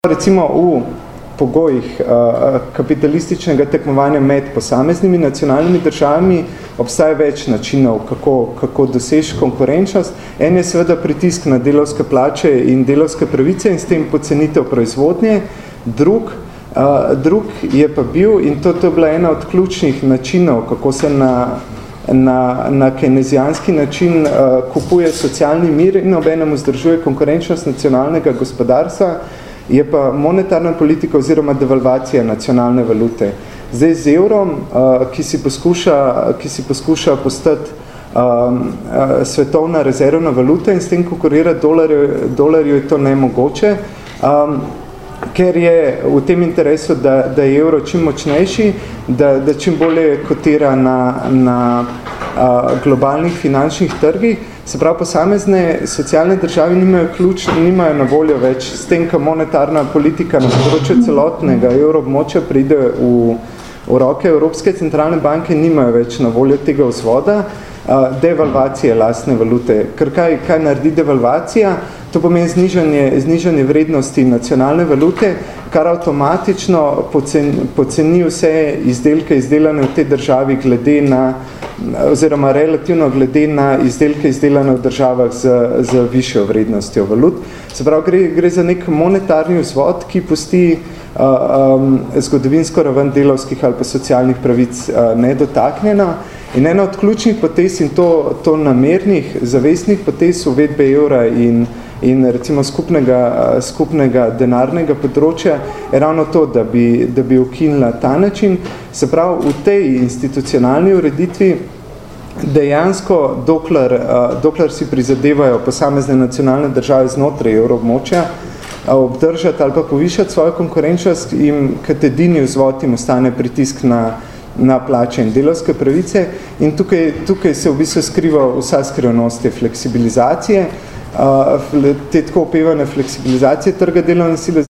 Recimo v pogojih kapitalističnega tekmovanja med posameznimi nacionalnimi državami obstaja več načinov, kako doseči konkurenčnost. En je seveda pritisk na delavske plače in delavske pravice in s tem pocenitev proizvodnje. Drug je pa bil, in to je bila ena od ključnih načinov, kako se na kejnezijanski način kupuje socialni mir in obenem vzdržuje konkurenčnost nacionalnega gospodarstva, je pa monetarna politika oziroma devalvacija nacionalne valute. Zdaj z evrom, ki si poskuša postati svetovna rezervna valuta in s tem konkurirati dolarju je to nemogoče, ker je v tem interesu, da je evro čim močnejši, da čim bolje kotira na globalnih finančnih trgih. Se pravi, posamezne socialne države nimajo na voljo več s tem, ko monetarna politika na področju celotnega evroobmočja pride v roke Evropske centralne banke, nimajo več na voljo tega vzvoda devalvacije lastne valute. Ker kaj naredi devalvacija? To pomeni znižanje vrednosti nacionalne valute, kar avtomatično poceni vse izdelke izdelane v tej državi oziroma relativno glede na izdelke izdelane v državah z višjo vrednostjo valut. Se pravi, gre za nek monetarni vzvod, ki pusti zgodovinsko raven delavskih ali pa socialnih pravic nedotaknjena. In ena od ključnih potez in to namernih, zavestnih potez uvedbe evra in recimo skupnega denarnega področja je ravno to, da bi ukinila ta način. Se pravi, v tej institucionalni ureditvi dejansko, dokler si prizadevajo posamezne nacionalne države znotraj evroobmočja obdržati ali pa povišati svojo konkurenčnost, jim kot edini vzvod jim ostane pritisk na plače in delavske pravice. In tukaj se v bistvu skriva vsa skrivnost te fleksibilizacije, te tako opevane fleksibilizacije trga delovne sile.